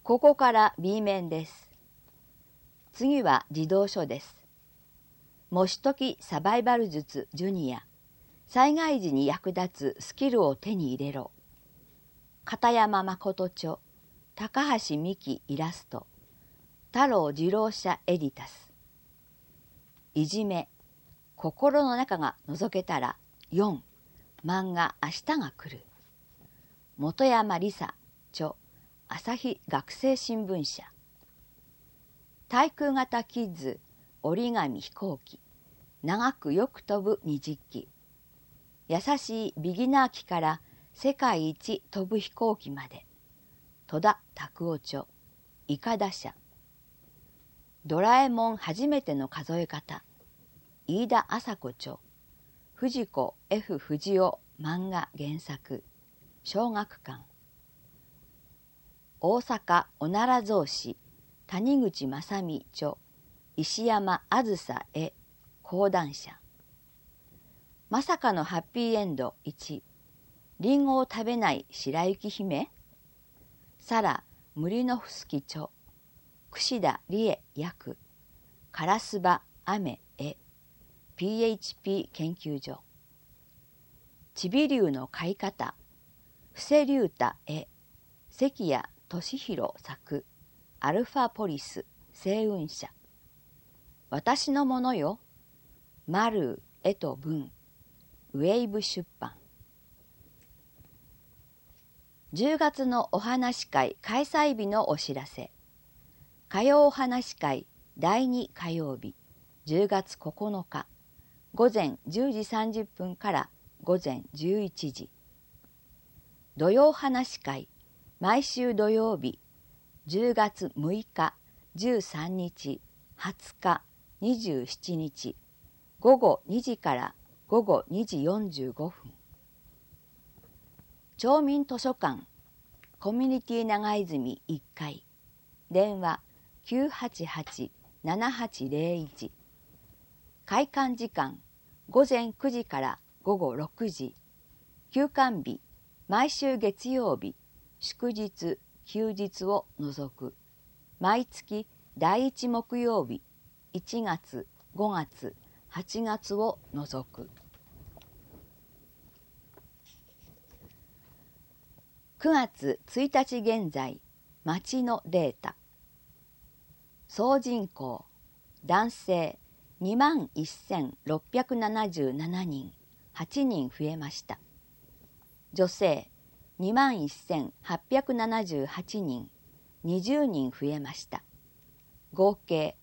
ここから B 面です。次は児童書です。もしときサバイバル術ジュニア、災害時に役立つスキルを手に入れろ。片山誠著、高橋美希イラスト、太郎次郎社エディタス。いじめ、心の中が覗けたら4、漫画明日が来る。本山理沙著、朝日学生新聞社。対空型キッズ、折り紙飛行機、長くよく飛ぶ20機。優しいビギナー機から世界一飛ぶ飛行機まで。戸田拓夫著、いかだ社。ドラえもん初めての数え方、飯田麻子著、藤子 F 不二雄漫画原作、小学館。大阪おなら草子、谷口正美著、石山あずさ絵講談社。まさかのハッピーエンド1、リンゴを食べない白雪姫。サラ・ムリノフスキ著、櫛田理恵訳、カスバ雨絵 PHP 研究所。ちびりゅうの飼い方、布施龍太絵、関谷俊弘作、アルファポリス星雲社。私のものよ、マルー絵と文、ウェイブ出版。10月のお話会開催日のお知らせ。火曜お話会第2火曜日、10月9日、午前10時30分から午前11時。土曜話会、毎週土曜日、10月6日、13日、20日、27日、午後2時から午後2時45分。町民図書館、コミュニティ長泉1階、電話 988-7801。開館時間、午前9時から午後6時。休館日、毎週月曜日、祝日、休日を除く。毎月第1木曜日、1月、5月、8月を除く。9月1日現在、町のデータ。総人口、男性21,677人、8人増えました。女性21,878人、20人増えました。合計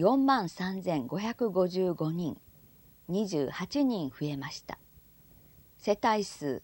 43,555人、28人増えました。世帯数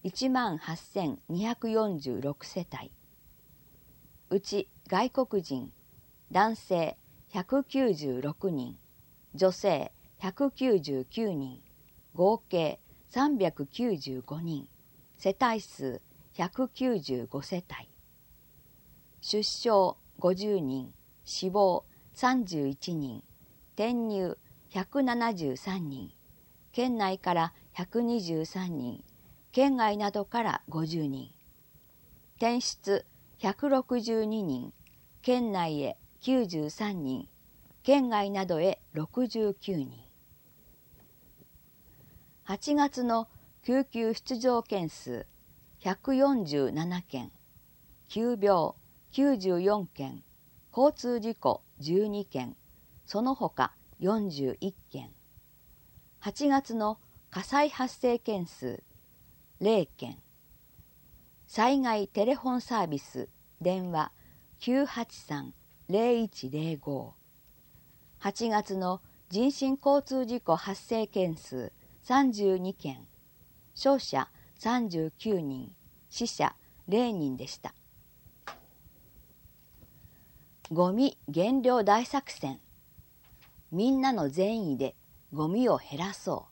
18,246世帯。うち外国人、男性196人、女性199人、合計395人、世帯数195世帯。出生50人、死亡31人、転入173人、県内から123人、県外などから50人、転出162人、県内へ93人、県外などへ69人。8月の救急出場件数147件、急病94件、交通事故12件、その他41件。8月の火災発生件数0件。災害テレフォンサービス電話 983-0105。8月の人身交通事故発生件数32件。傷者39人、死者0人でした。ゴミ減量大作戦。みんなの善意でゴミを減らそう。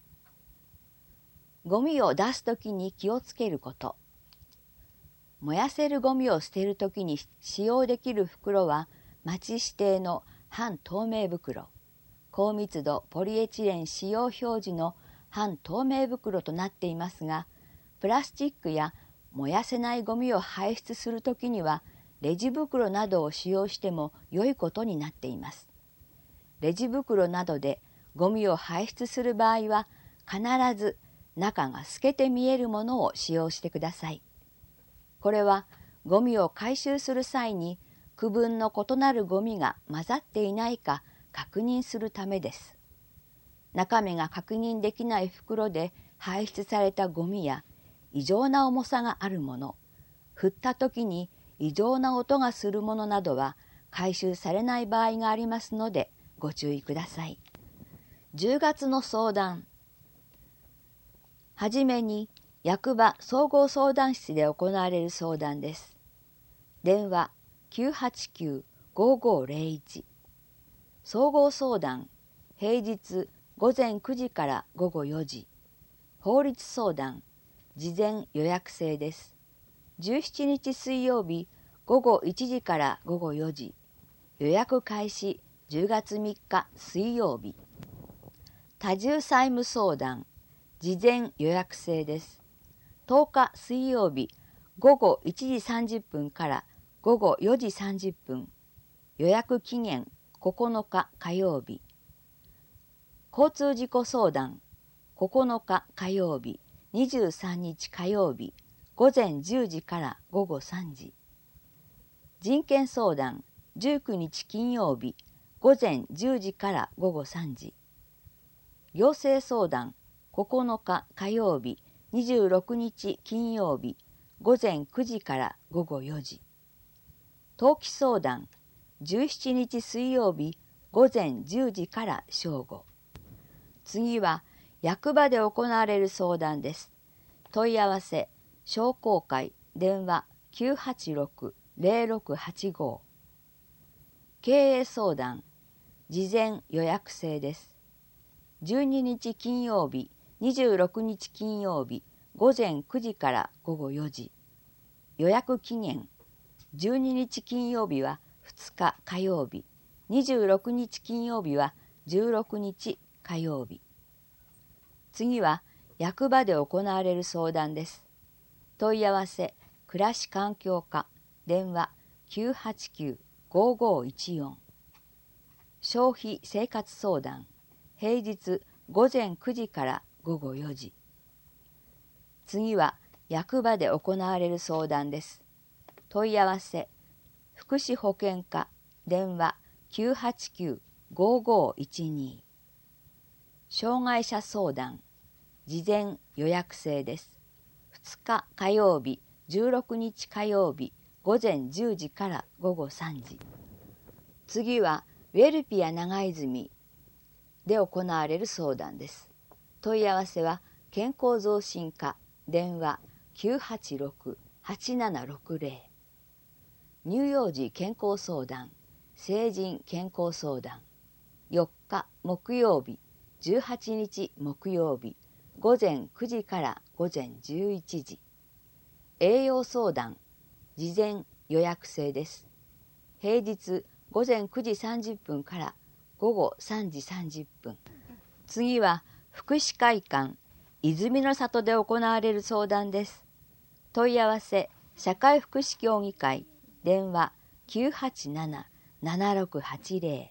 ゴミを出すときに気をつけること。燃やせるゴミを捨てるときに使用できる袋は町指定の半透明袋、高密度ポリエチレン使用表示の半透明袋となっていますが、プラスチックや燃やせないゴミを排出するときにはレジ袋などを使用しても良いことになっています。レジ袋などでゴミを排出する場合は、必ず中が透けて見えるものを使用してください。これはゴミを回収する際に区分の異なるゴミが混ざっていないか確認するためです。中身が確認できない袋で排出されたゴミや異常な重さがあるもの、振った時に異常な音がするものなどは回収されない場合がありますのでご注意ください。10月の相談。はじめに役場総合相談室で行われる相談です。電話 989-5501。総合相談、平日午前9時から午後4時。法律相談、事前予約制です。17日水曜日午後1時から午後4時。予約開始10月3日水曜日。多重債務相談、事前予約制です。10日水曜日午後1時30分から午後4時30分。予約期限9日火曜日。交通事故相談、9日火曜日、23日火曜日、午前10時から午後3時。人権相談、19日金曜日、午前10時から午後3時。行政相談、9日火曜日、26日金曜日、午前9時から午後4時。登記相談、17日水曜日、午前10時から正午。次は役場で行われる相談です。問い合わせ、商工会、電話 986-0685。経営相談、事前予約制です。12日金曜日、26日金曜日、午前9時から午後4時。予約期限、12日金曜日は2日火曜日、26日金曜日は16日火曜日。次は役場で行われる相談です。問い合わせ、暮らし環境課、電話 989-5514。消費生活相談、平日午前9時から午後4時。次は役場で行われる相談です。問い合わせ、福祉保健課、電話 989-5512。障害者相談、事前予約制です。2日火曜日、16日火曜日、午前10時から午後3時。次はウェルピア長泉で行われる相談です。問い合わせは健康増進課、電話 986-8760。乳幼児健康相談、成人健康相談、4日木曜日、18日木曜日、午前9時から午前11時。栄養相談、事前予約制です。平日午前9時30分から午後3時30分。次は福祉会館、泉の里で行われる相談です。問い合わせ、社会福祉協議会、電話 987-7680。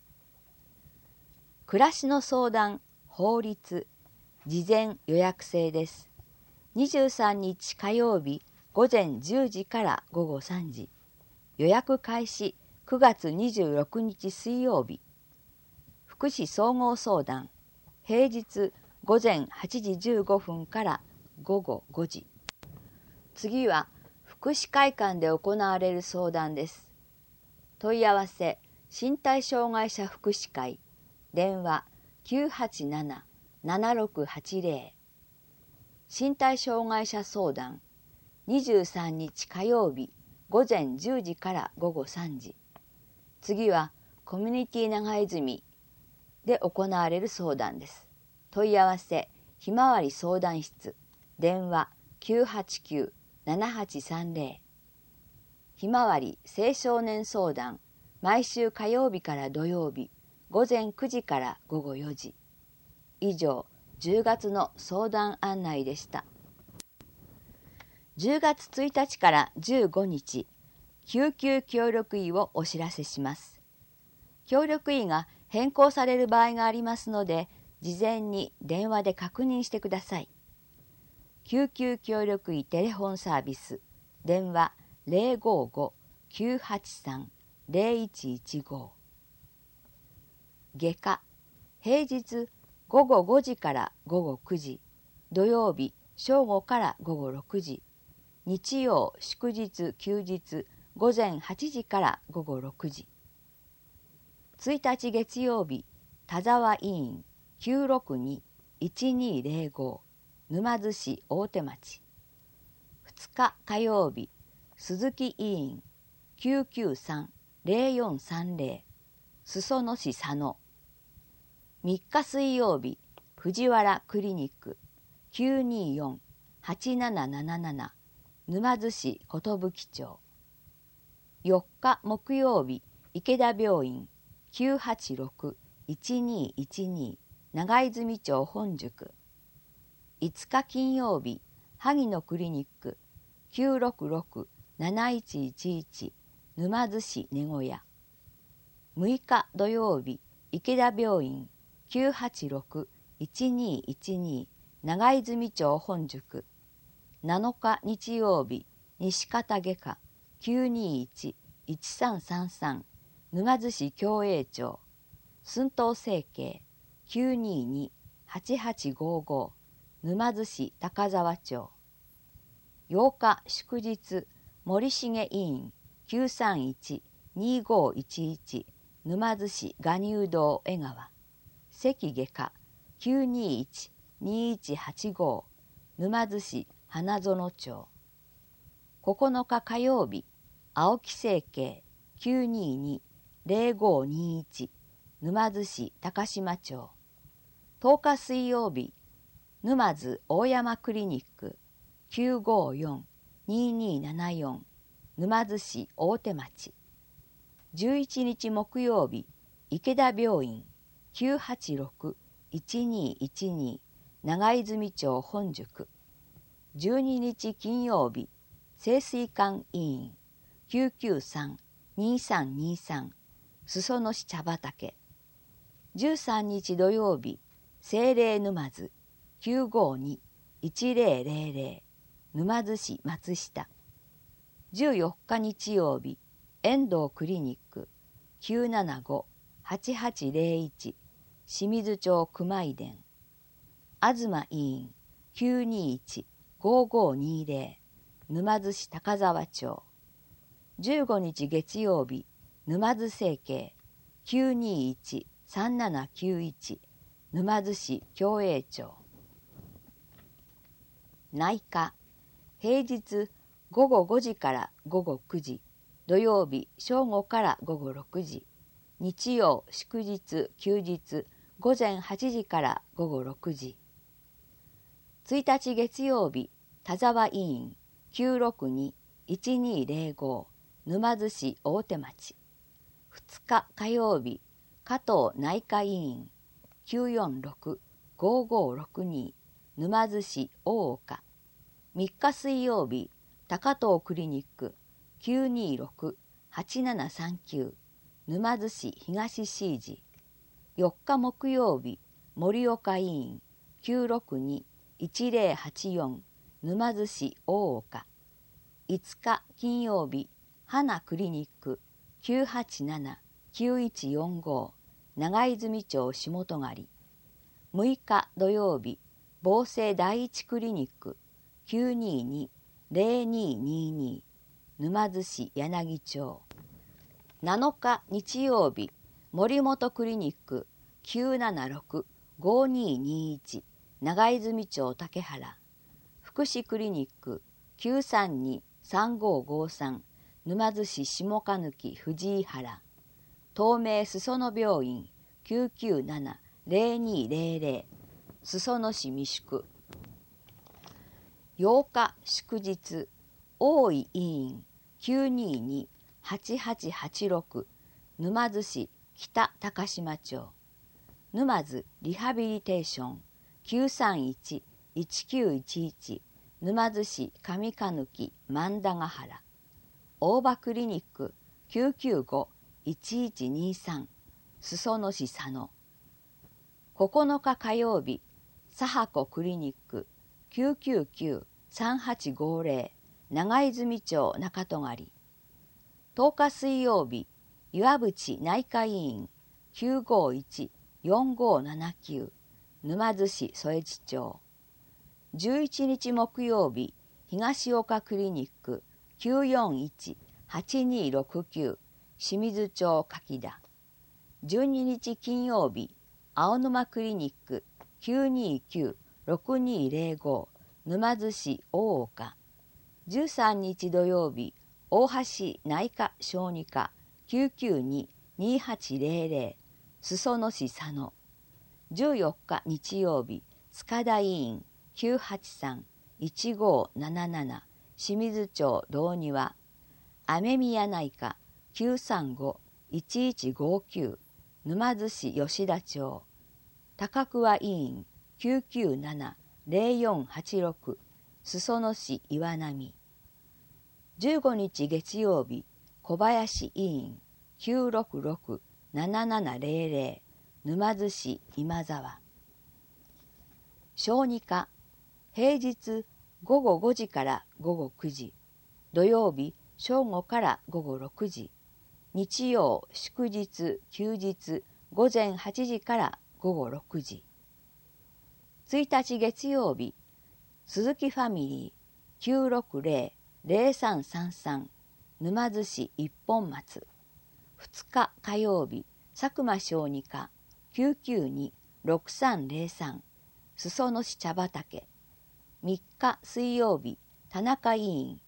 暮らしの相談、法律、事前予約制です。23日火曜日午前10時から午後3時。予約開始9月26日水曜日。福祉総合相談、平日午前8時15分から午後5時。次は福祉会館で行われる相談です。問い合わせ、身体障害者福祉会、電話 987-7680。身体障害者相談、23日火曜日午前10時から午後3時。次はコミュニティ長泉で行われる相談です。問い合わせ、ひまわり相談室、電話 989-7830。ひまわり青少年相談、毎週火曜日から土曜日、午前9時から午後4時。以上、10月の相談案内でした。10月1日から15日、 救急協力医をお知らせします。協力医が変更される場合がありますので、事前に電話で確認してください。救急協力医テレフォンサービス、電話055-983-0115。外科、平日午後5時から午後9時、土曜日正午から午後6時、日曜祝日休日午前8時から午後6時。1日月曜日、田沢医院 962-1205 沼津市大手町。2日火曜日、鈴木医院 993-0430 裾野市佐野。3日水曜日、藤原クリニック 924-8777 沼津市寿町。4日木曜日、池田病院 986-1212 長泉町本宿。5日金曜日、萩野クリニック 966-7111 沼津市根小屋。6日土曜日、池田病院 986-1212 長泉町本宿。7日日曜日、西方外科 921-1333 沼津市共栄町。寸東整形 922-8855 沼津市高沢町。8日祝日、森重医院 931-2511 沼津市臥乳道江川。関外科 921-2185 沼津市花園町。9日火曜日、青木整形 922-0521 沼津市高島町。10日水曜日、沼津大山クリニック 954-2274 沼津市大手町。11日木曜日、池田病院 986-1212 長泉町本宿。12日金曜日、清水館医院 993-2323 裾野市茶畑。13日土曜日、聖霊沼津 952-1000 沼津市松下。14日日曜日、遠藤クリニック 975-8801 清水町熊井田。東医院 921-5520 沼津市高沢町。15日月曜日、沼津整形 921-3791 沼津市共栄町。内科、平日午後5時から午後9時、土曜日正午から午後6時、日曜祝日休日午前8時から午後6時。1日月曜日、田沢医院 962-1205 沼津市大手町。2日火曜日、加藤内科医院 946-5562 沼津市大岡。3日水曜日、高藤クリニック 926-8739 沼津市東椎寺。4日木曜日、盛岡医院 962-1084 沼津市大岡。5日金曜日、花クリニック 987-9145 長泉町下戸狩。6日土曜日、防政第一クリニック 922-0222 沼津市柳町。7日日曜日、森本クリニック 976-5221 長泉町竹原。福祉クリニック 932-3553 沼津市下鹿貫藤井原。東名裾野病院 997-0200 裾野市三宿。8日祝日、大井医院 922-8886 沼津市北高島町。沼津リハビリテーション 931-1911 沼津市上鹿貫万田ヶ原。 大場クリニック 995-1123 裾野市佐野。9日火曜日、佐波子クリニック 999-3850 長泉町中戸狩。10日水曜日、岩淵内科医院 951-4579 沼津市添地町。11日木曜日、東岡クリニック 941-8269 清水町柿田。12日金曜日、青沼クリニック 929-6205 沼津市大岡。13日土曜日、大橋内科小児科 992-2800 裾野市佐野。14日日曜日、塚田医院 983-1577 清水町道庭。雨宮内科 935-1159 沼津市吉田町。高桑医院 997-0486 裾野市岩波。15日月曜日、小林医院 966-7700 沼津市今沢。小児科、平日午後5時から午後9時、土曜日正午から午後6時、日曜祝日休日午前8時から午後6時。1日月曜日、鈴木ファミリー 960-0333 沼津市一本松。2日火曜日、佐久間小児科 992-6303 裾野市茶畑。3日水曜日、田中医院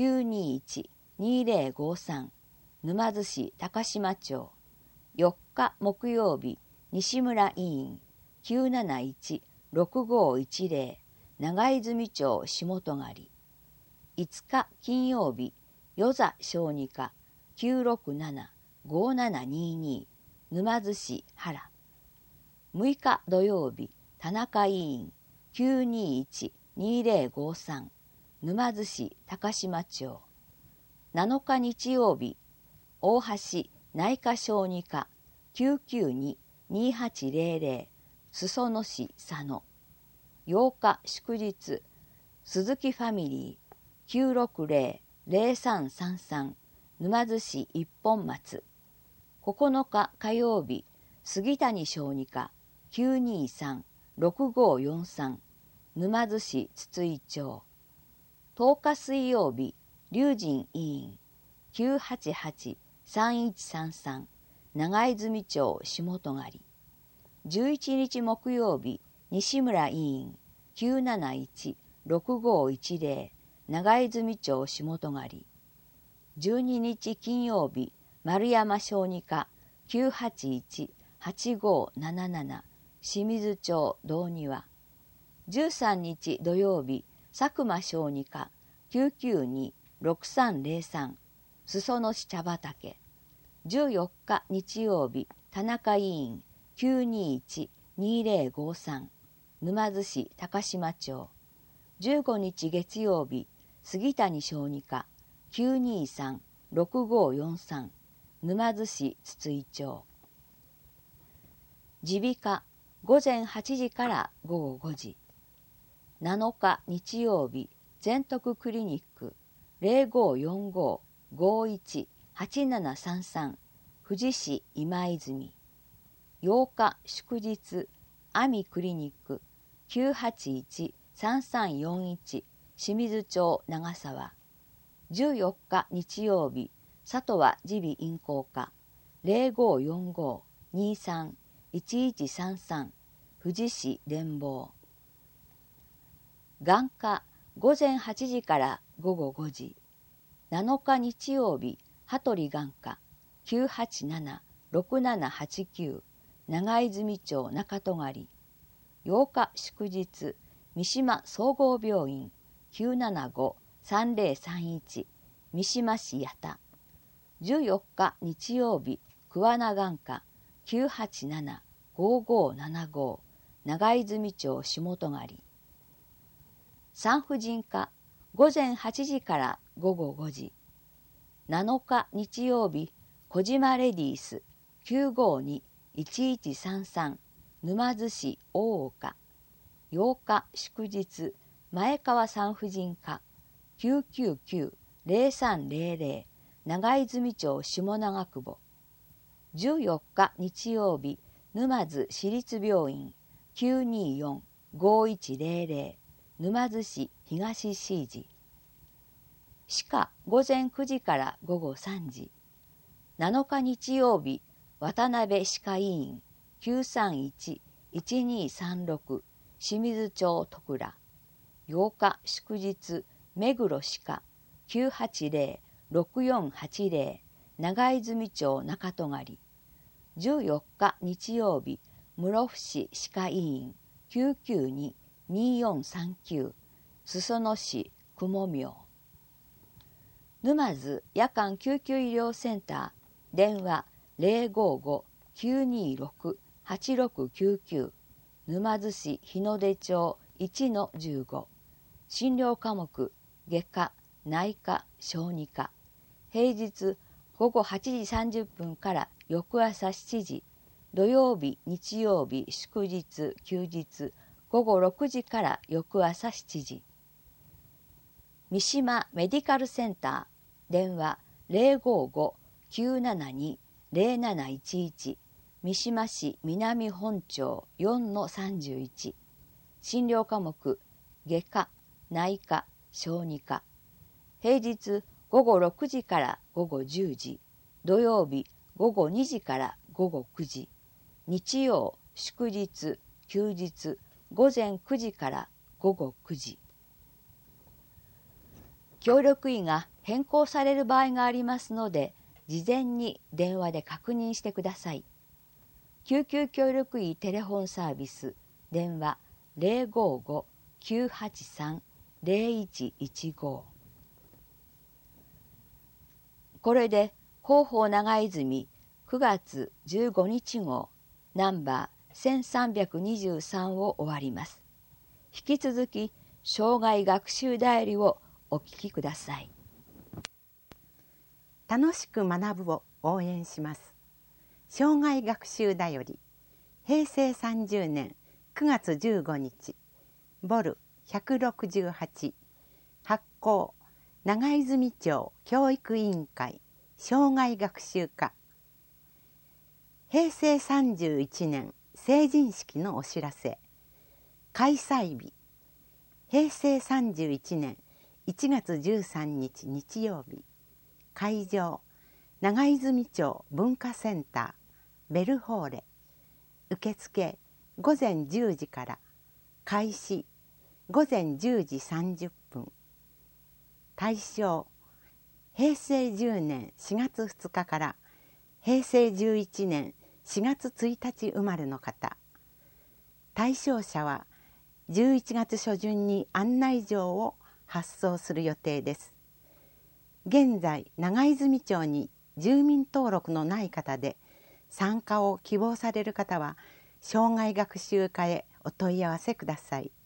921-2053 沼津市高島町。4日木曜日、西村医院 971-6510 長泉町下戸狩。5日金曜日、与座小児科 967-5722 沼津市原。6日土曜日、田中医院 921-2053 沼津市高島町。7日日曜日、大橋内科小児科 992-2800 裾野市佐野。8日祝日、鈴木ファミリー 960-0333 沼津市一本松。9日火曜日、杉谷小児科 923-6543 沼津市筒井町。10日水曜日、龍神医院 988-3133 長泉町下戸狩。11日木曜日、西村医院 971-6510 長泉町下戸狩。12日金曜日、丸山小児科 981-8577 清水町道庭。13日土曜日、佐久間小児科 992-6303 裾野市茶畑。14日日曜日、田中医院 921-2053 沼津市高島町。15日月曜日、杉谷小児科 923-6543 沼津市筒井町。耳鼻科、午前8時から午後5時。7日日曜日、全徳クリニック 0545-51-8733 富士市今泉。8日祝日、阿見クリニック 981-3341 清水町長沢。14日日曜日、里和耳鼻咽喉科 0545-23-1133 富士市連坊。眼科、午前8時から午後5時。7日日曜日、羽鳥眼科 987-6789 長泉町中戸狩。8日祝日、三島総合病院 975-3031 三島市八田。14日日曜日、桑名眼科 987-5575 長泉町下戸狩。産婦人科、午前8時から午後5時。 7日日曜日、小島レディース 952-1133 沼津市大岡。8日祝日、前川産婦人科 999-0300 長泉町下長久保。14日日曜日、沼津市立病院 924-5100 沼津市東市寺。歯科午前9時から午後3時。7日日曜日、渡辺歯科医院 931-1236 清水町戸倉。8日祝日、目黒歯科 980-6480 長泉町中戸狩。14日日曜日、室伏歯科医院 992-2439 裾野市雲明。沼津夜間救急医療センター、電話 055-926-8699 沼津市日の出町 1-15。診療科目、外科、内科、小児科。平日午後8時30分から翌朝7時、土曜日、日曜日、祝日、休日、午後6時から翌朝7時。三島メディカルセンター、電話 055-972-0711 三島市南本町 4-31。診療科目、外科、内科、小児科。平日午後6時から午後10時、土曜日午後2時から午後9時、日曜、祝日、休日、午前9時から午後9時。協力医が変更される場合がありますので、事前に電話で確認してください。救急協力医テレフォンサービス、電話 055-983-0115。これで広報長泉9月15日号ナンバー1323を終わります。引き続き生涯学習だよりをお聞きください。 楽しく学ぶを応援します。生涯学習だより、平成30年9月15日、ボル168、発行、長泉町教育委員会生涯学習課。平成31年成人式のお知らせ。開催日、平成31年1月13日日曜日。会場、長泉町文化センターベルホーレ。受付午前10時から。開始午前10時30分。対象、平成10年4月2日から平成11年4月1日生まれの方。対象者は11月初旬に案内状を発送する予定です。現在、長泉町に住民登録のない方で参加を希望される方は生涯学習課へお問い合わせください。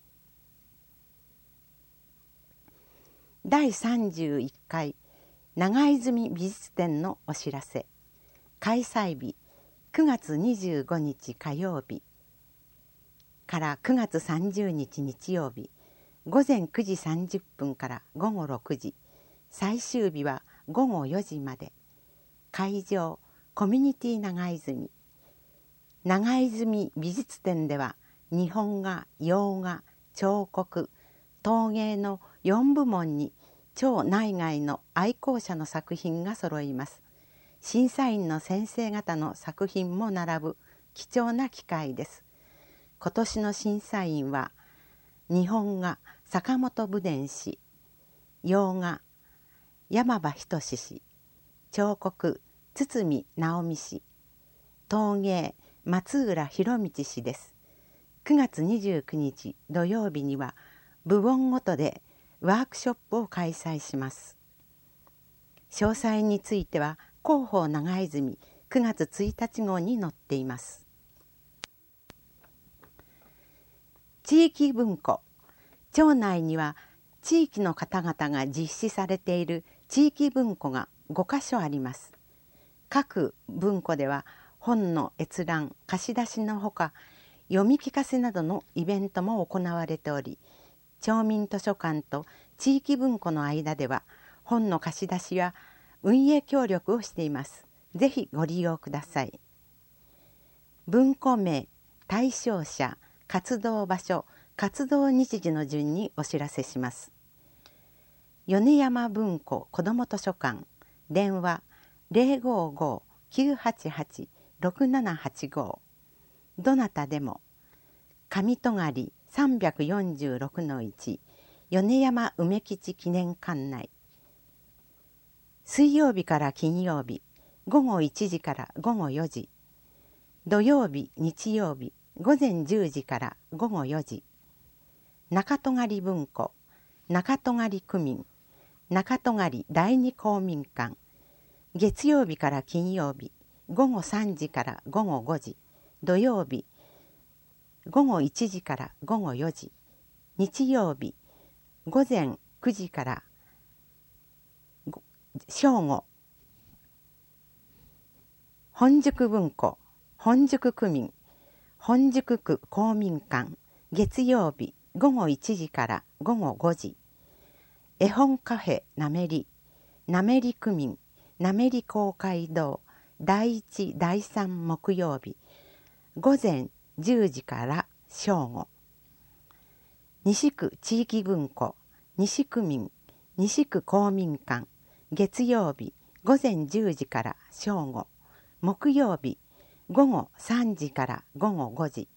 第31回長泉美術展のお知らせ。開催日9月25日火曜日から9月30日日曜日、午前9時30分から午後6時、最終日は午後4時まで。会場、コミュニティ長泉。長泉美術展では日本画、洋画、彫刻、陶芸の4部門に町内外の愛好者の作品が揃います。審査員の先生方の作品も並ぶ貴重な機会です。今年の審査員は日本画坂本武伝氏、洋画山場仁氏、彫刻堤直美氏、陶芸松浦博道氏です。9月29日土曜日には部門ごとでワークショップを開催します。詳細については広報長泉9月1日号に載っています。地域文庫。町内には地域の方々が実施されている地域文庫が5カ所あります。各文庫では本の閲覧、貸し出しのほか、読み聞かせなどのイベントも行われており、町民図書館と地域文庫の間では本の貸し出しや運営協力をしています。ぜひご利用ください。文庫名、対象者、活動場所、活動日時の順にお知らせします。米山文庫子ども図書館、電話055-988-6785。どなたでも。上戸狩346-1、米山梅吉記念館内。水曜日から金曜日、午後1時から午後4時。土曜日、日曜日、午前10時から午後4時。中戸狩文庫、中戸狩区民、中戸狩第二公民館。月曜日から金曜日、午後3時から午後5時。土曜日、午後1時から午後4時。日曜日、午前9時から正午。本宿文庫、本宿区民、本宿区公民館。月曜日、午後1時から午後5時。絵本カフェなめり、なめり区民、なめり公会堂。第1、第3木曜日、午前10時から正午。西区地域文庫、西区民、西区公民館。月曜日、午前10時から正午。木曜日、午後3時から午後5時。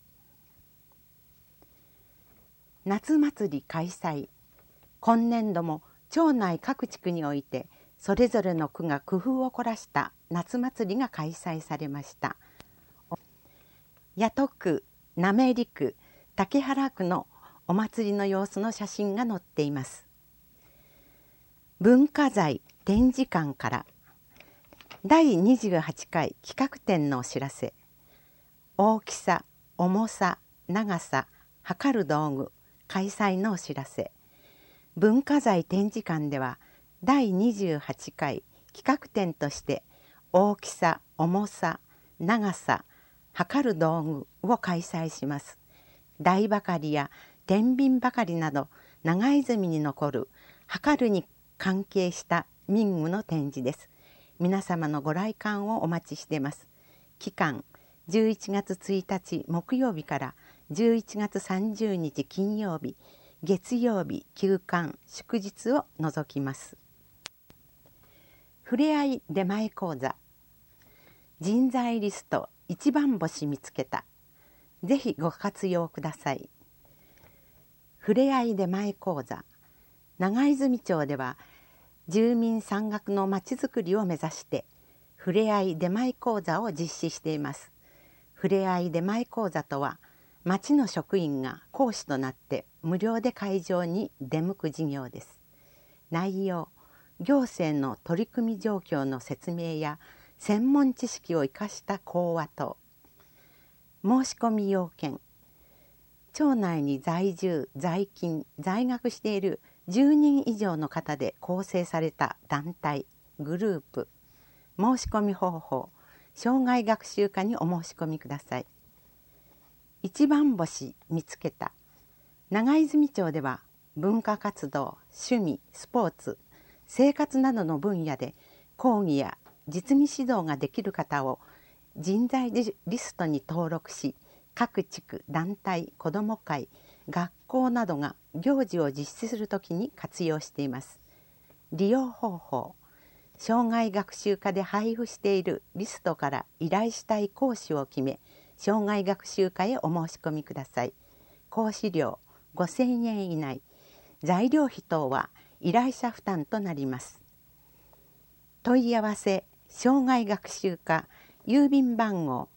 夏祭り開催。今年度も町内各地区においてそれぞれの区が工夫を凝らした夏祭りが開催されました。谷戸区、滑区、竹原区のお祭りの様子の写真が載っています。文化財展示館から第28回企画展のお知らせ。大きさ、重さ、長さ、測る道具、開催のお知らせ。文化財展示館では第28回企画展として大きさ、重さ、長さ、測る道具を開催します。台ばかりや天秤ばかりなど長泉に残る測るに関係した民具の展示です。皆様のご来館をお待ちしています。期間11月1日木曜日から11月30日金曜日、月曜日休館祝日を除きます。ふれあい出前講座。人材リスト一番星見つけた。ぜひご活用ください。ふれあい出前講座。長泉町では住民山岳のまちづくりを目指してふれあい出前講座を実施しています。ふれあい出前講座とは、町の職員が講師となって無料で会場に出向く事業です。内容、行政の取り組み状況の説明や専門知識を生かした講話等。申し込み要件、町内に在住、在勤、在学している10人以上の方で構成された団体、グループ。申し込み方法、障害学習課にお申し込みください。一番星見つけた。長泉町では文化活動、趣味、スポーツ、生活などの分野で講義や実務指導ができる方を人材リストに登録し、各地区、団体、子ども会、学校などが行事を実施するときに活用しています。利用方法、障害学習課で配布しているリストから依頼したい講師を決め、障害学習課へお申し込みください。講師料5,000円以内。材料費等は依頼者負担となります。問い合わせ、障害学習課、郵便番号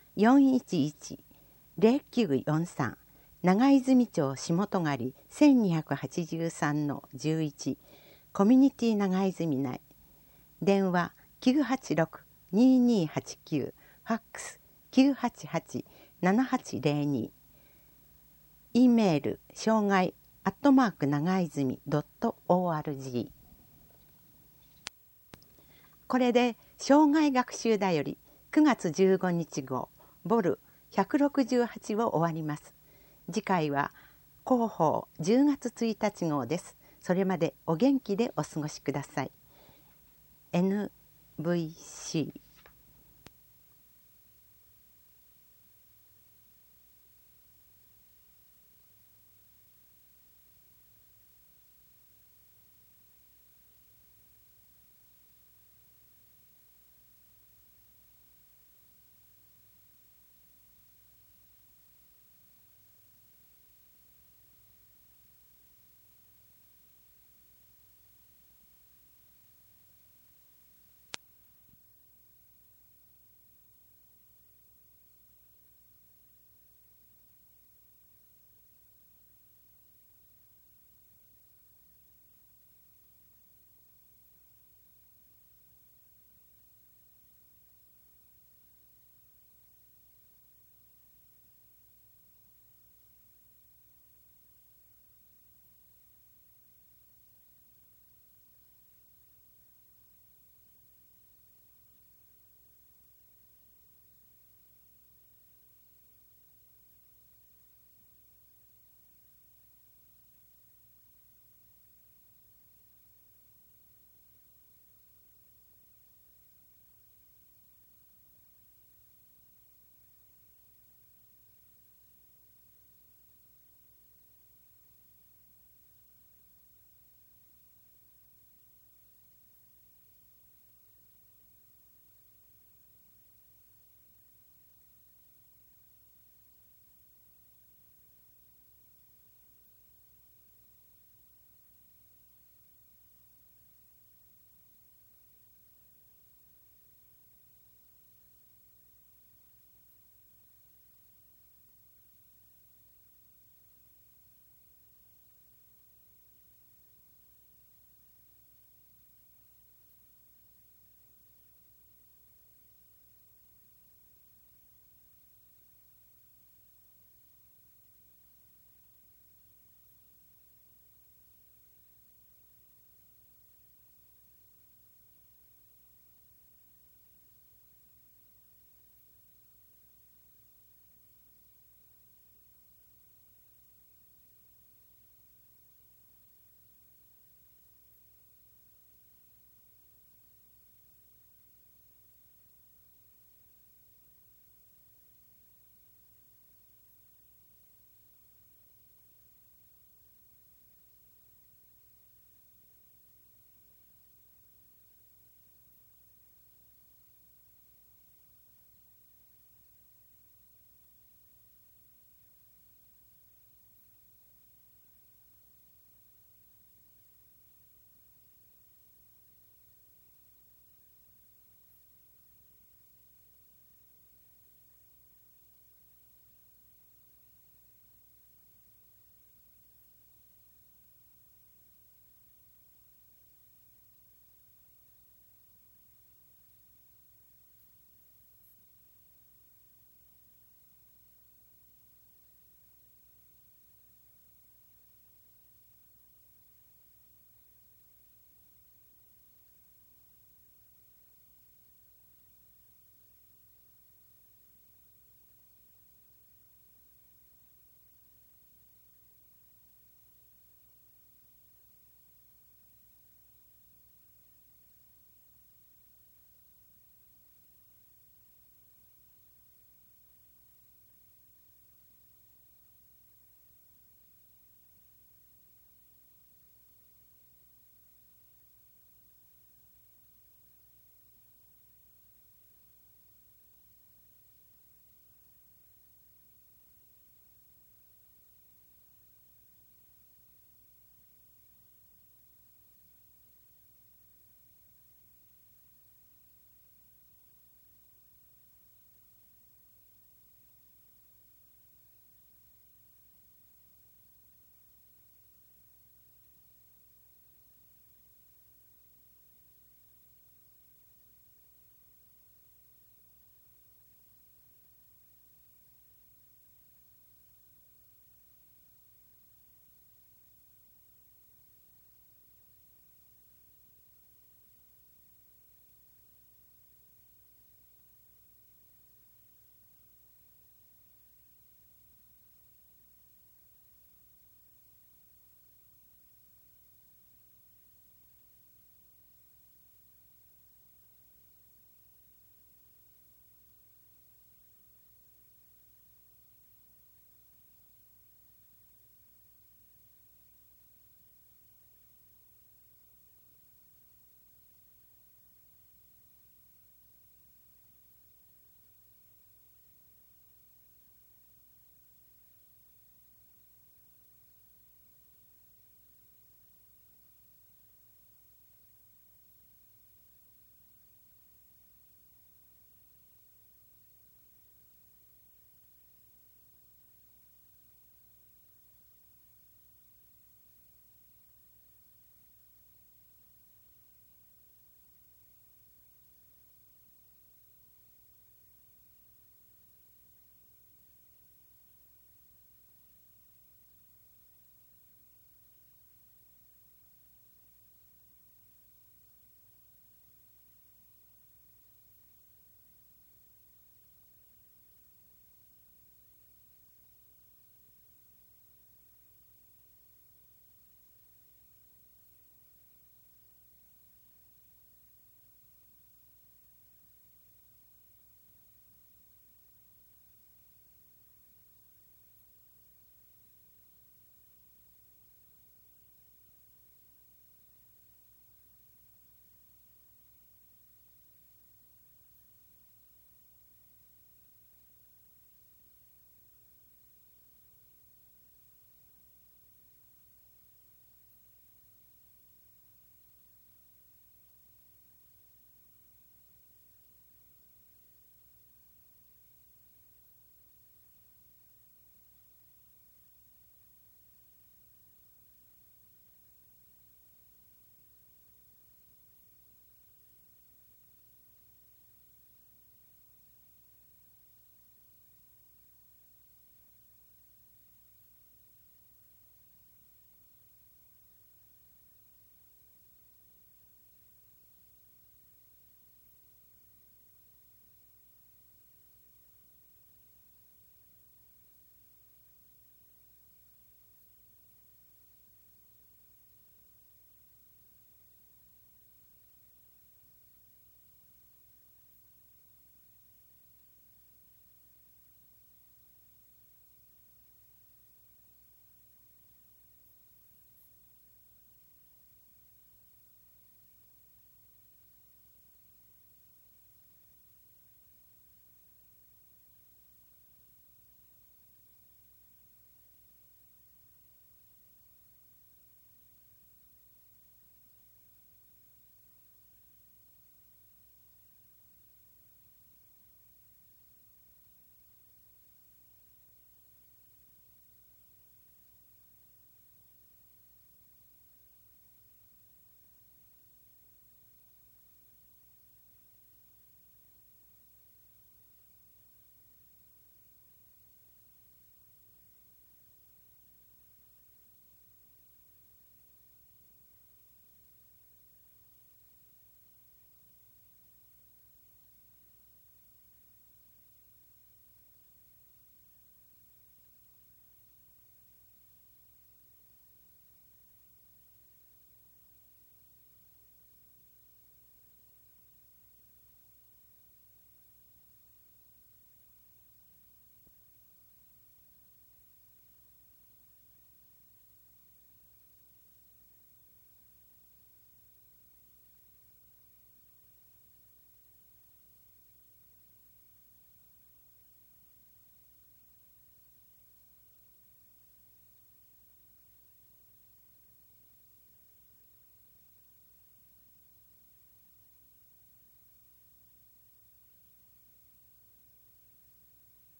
411-0943 長泉町下戸狩 1283-11 コミュニティ長泉内。電話 986-2289 ファックス 988-7802。 E メール、障害長泉.org。 これで生涯学習だより9月15日号ボル168を終わります。次回は広報10月1日号です。それまでお元気でお過ごしください。NVC